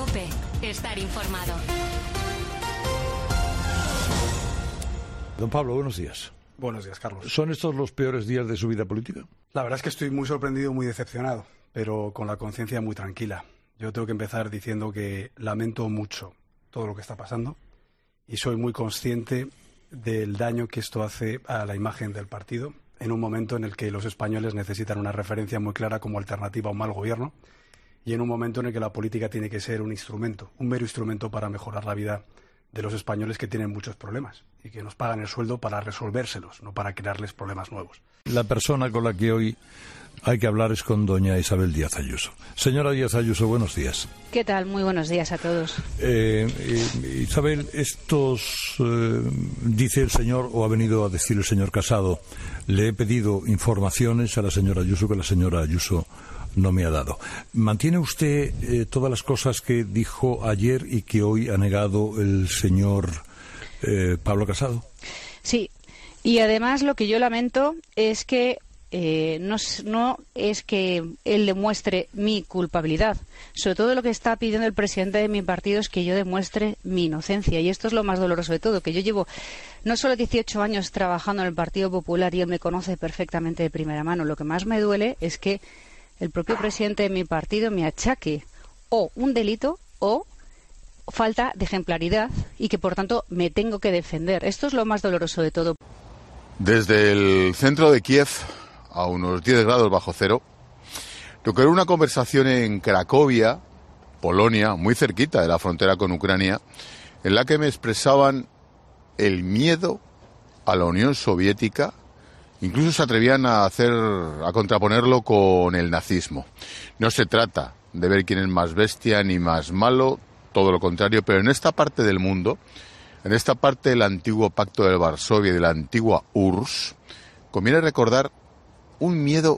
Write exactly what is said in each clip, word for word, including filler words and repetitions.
COPE. Estar informado. Don Pablo, buenos días. Buenos días, Carlos. ¿Son estos los peores días de su vida política? La verdad es que estoy muy sorprendido, muy decepcionado, pero con la conciencia muy tranquila. Yo tengo que empezar diciendo que lamento mucho todo lo que está pasando y soy muy consciente del daño que esto hace a la imagen del partido en un momento en el que los españoles necesitan una referencia muy clara como alternativa a un mal gobierno y en un momento en el que la política tiene que ser un instrumento, un mero instrumento para mejorar la vida de los españoles que tienen muchos problemas y que nos pagan el sueldo para resolvérselos, no para crearles problemas nuevos. La persona con la que hoy hay que hablar es con doña Isabel Díaz Ayuso. Señora Díaz Ayuso, buenos días. ¿Qué tal? Muy buenos días a todos. Eh, eh, Isabel, estos, eh, dice el señor, o ha venido a decir el señor Casado, le he pedido informaciones a la señora Ayuso que la señora Ayuso no me ha dado. ¿Mantiene usted eh, todas las cosas que dijo ayer y que hoy ha negado el señor eh, Pablo Casado? Sí, y además lo que yo lamento es que eh, no, no es que él demuestre mi culpabilidad. Sobre todo lo que está pidiendo el presidente de mi partido es que yo demuestre mi inocencia. Y esto es lo más doloroso de todo, que yo llevo no solo dieciocho años trabajando en el Partido Popular y él me conoce perfectamente de primera mano. Lo que más me duele es que el propio presidente de mi partido me achaque o un delito o falta de ejemplaridad y que, por tanto, me tengo que defender. Esto es lo más doloroso de todo. Desde el centro de Kiev, a unos diez grados bajo cero, recuerdo una conversación en Cracovia, Polonia, muy cerquita de la frontera con Ucrania, en la que me expresaban el miedo a la Unión Soviética. Incluso se atrevían a hacer, a contraponerlo con el nazismo. No se trata de ver quién es más bestia ni más malo, todo lo contrario, pero en esta parte del mundo, en esta parte del antiguo Pacto de Varsovia y de la antigua U R S S, conviene recordar un miedo,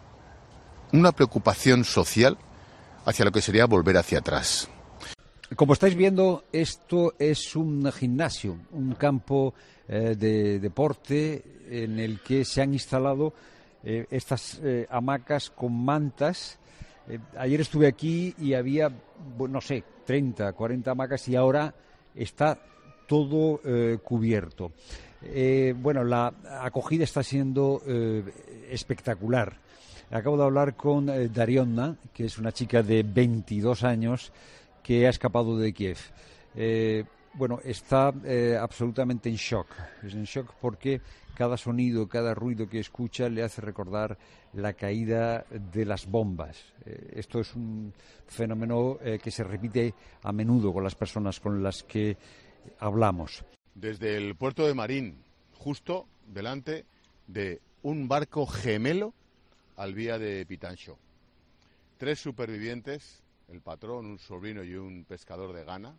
una preocupación social hacia lo que sería volver hacia atrás. Como estáis viendo, esto es un gimnasio, un campo eh, de deporte en el que se han instalado eh, estas eh, hamacas con mantas. Eh, ayer estuve aquí y había, bueno, no sé, treinta, cuarenta hamacas y ahora está todo eh, cubierto. Eh, bueno, la acogida está siendo eh, espectacular. Acabo de hablar con eh, Darionna, que es una chica de veintidós años que ha escapado de Kiev. Eh, bueno, está eh, absolutamente en shock. Es en shock porque cada sonido, cada ruido que escucha le hace recordar la caída de las bombas. Eh, esto es un fenómeno eh, que se repite a menudo con las personas con las que hablamos. Desde el puerto de Marín, justo delante de un barco gemelo al vía de Pitancho. Tres supervivientes, el patrón, un sobrino y un pescador de Ghana.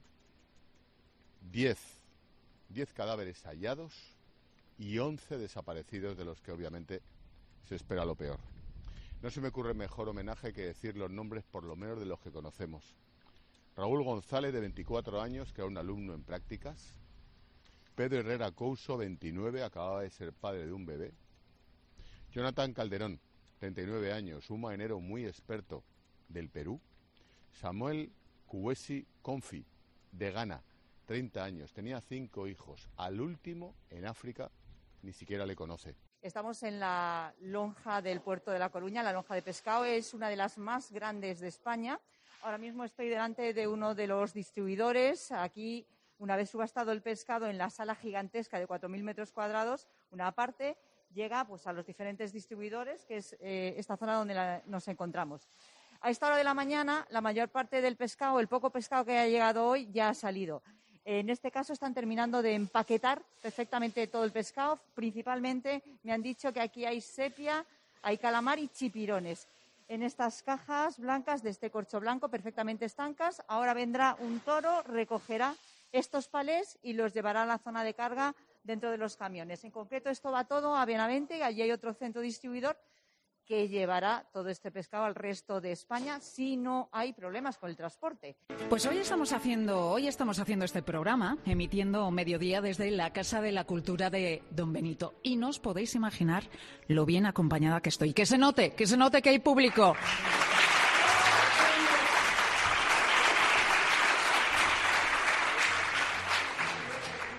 Diez, diez cadáveres hallados y once desaparecidos, de los que obviamente se espera lo peor. No se me ocurre mejor homenaje que decir los nombres por lo menos de los que conocemos. Raúl González, de veinticuatro años, que era un alumno en prácticas. Pedro Herrera Couso, veintinueve, acababa de ser padre de un bebé. Jonathan Calderón, treinta y nueve años, un marinero muy experto del Perú. Samuel Kuwesi Konfi, de Ghana, treinta años, tenía cinco hijos. Al último, en África, ni siquiera le conoce. Estamos en la lonja del puerto de La Coruña. La lonja de pescado es una de las más grandes de España. Ahora mismo estoy delante de uno de los distribuidores. Aquí, una vez subastado el pescado en la sala gigantesca de cuatro mil metros cuadrados, una parte llega pues a los diferentes distribuidores, que es eh, esta zona donde la, nos encontramos. A esta hora de la mañana, la mayor parte del pescado, el poco pescado que ha llegado hoy, ya ha salido. En este caso están terminando de empaquetar perfectamente todo el pescado. Principalmente me han dicho que aquí hay sepia, hay calamar y chipirones. En estas cajas blancas de este corcho blanco perfectamente estancas, ahora vendrá un toro, recogerá estos palés y los llevará a la zona de carga dentro de los camiones. En concreto, esto va todo a Benavente y allí hay otro centro distribuidor que llevará todo este pescado al resto de España si no hay problemas con el transporte. Pues hoy estamos haciendo, hoy estamos haciendo este programa, emitiendo mediodía desde la Casa de la Cultura de Don Benito. Y no os podéis imaginar lo bien acompañada que estoy. Que se note, que se note que hay público.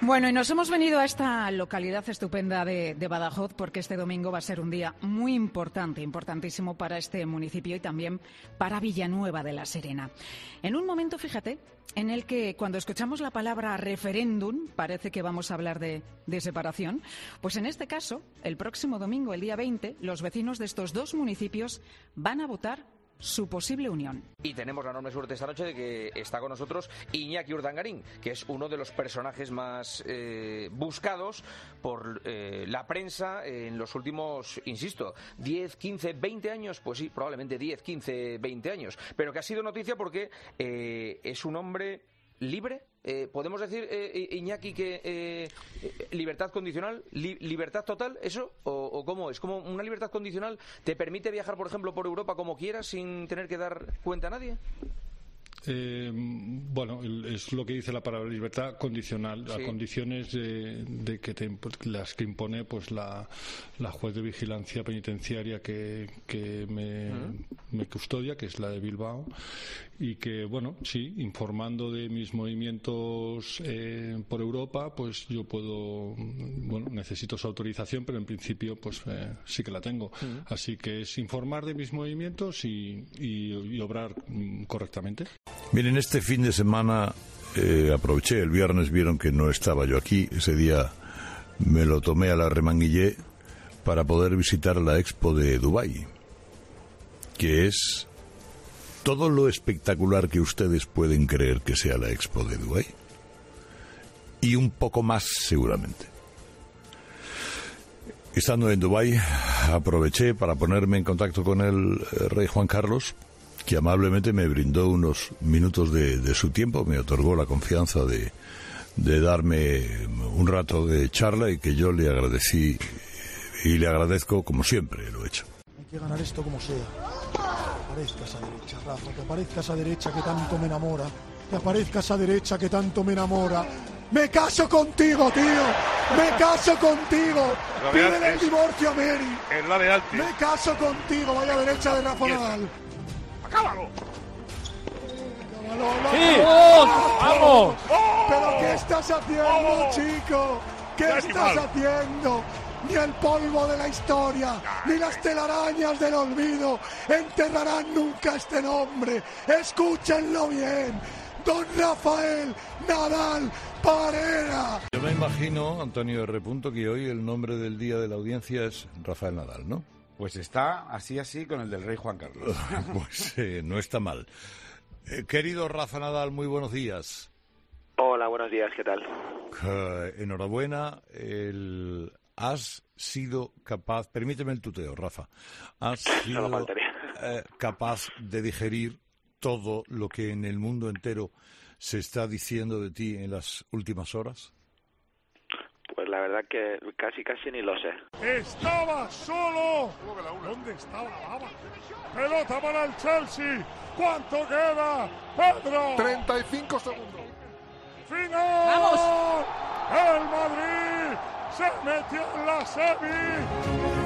Bueno, y nos hemos venido a esta localidad estupenda de, de Badajoz porque este domingo va a ser un día muy importante, importantísimo para este municipio y también para Villanueva de la Serena. En un momento, fíjate, en el que cuando escuchamos la palabra referéndum parece que vamos a hablar de, de separación, pues en este caso, el próximo domingo, el día veinte, los vecinos de estos dos municipios van a votar su posible unión. Y tenemos la enorme suerte esta noche de que está con nosotros Iñaki Urdangarín, que es uno de los personajes más eh, buscados por eh, la prensa en los últimos, insisto, diez, quince, veinte años, pues sí, probablemente diez, quince, veinte años, pero que ha sido noticia porque eh, es un hombre libre. Eh, ¿Podemos decir, eh, Iñaki, que eh, libertad condicional, li libertad total, eso? ¿O, ¿O cómo es? ¿Como una libertad condicional te permite viajar, por ejemplo, por Europa como quieras sin tener que dar cuenta a nadie? Eh, bueno, es lo que dice la palabra libertad condicional, sí. A condiciones de, de que te, las que impone pues la, la juez de vigilancia penitenciaria que, que me, uh-huh. me custodia, que es la de Bilbao, y que, bueno, sí, informando de mis movimientos eh, por Europa, pues yo puedo, bueno, necesito su autorización, pero en principio pues eh, sí que la tengo. Uh-huh. Así que es informar de mis movimientos y, y, y obrar mm, correctamente. Miren, este fin de semana eh, aproveché, el viernes vieron que no estaba yo aquí, ese día me lo tomé a la remanguillé para poder visitar la Expo de Dubái, que es todo lo espectacular que ustedes pueden creer que sea la Expo de Dubái, y un poco más seguramente. Estando en Dubái, aproveché para ponerme en contacto con el rey Juan Carlos, que amablemente me brindó unos minutos de, de su tiempo, me otorgó la confianza de, de darme un rato de charla y que yo le agradecí y le agradezco como siempre lo he hecho. Hay que ganar esto como sea. Que aparezca esa derecha, Rafa, que aparezca esa derecha que tanto me enamora, que aparezca esa derecha que tanto me enamora. ¡Me caso contigo, tío! ¡Me caso contigo! ¡Pídele el divorcio a Mary! Es la de Alti. ¡Me caso contigo! ¡Vaya derecha de Rafa Nadal! ¡Acábalo! ¡Sí! ¡Oh! ¡Vamos! ¿Pero qué estás haciendo, oh, chico? ¿Qué estás haciendo? Ni el polvo de la historia, ni las telarañas del olvido enterrarán nunca este nombre. Escúchenlo bien. Don Rafael Nadal Parera. Yo me imagino, Antonio R. que hoy el nombre del día de la audiencia es Rafael Nadal, ¿no? Pues está así así con el del rey Juan Carlos. Pues eh, no está mal. Eh, querido Rafa Nadal, muy buenos días. Hola, buenos días, ¿qué tal? Uh, enhorabuena, el... has sido capaz, permíteme el tuteo, Rafa, has sido no eh, capaz de digerir todo lo que en el mundo entero se está diciendo de ti en las últimas horas. Pues la verdad que casi casi ni lo sé. ¡Estaba solo! ¿Dónde estaba la baba? ¡Pelota para el Chelsea! ¿Cuánto queda? ¡Pedro! treinta y cinco segundos. ¡Final! ¡Vamos! ¡El Madrid se metió en la semi!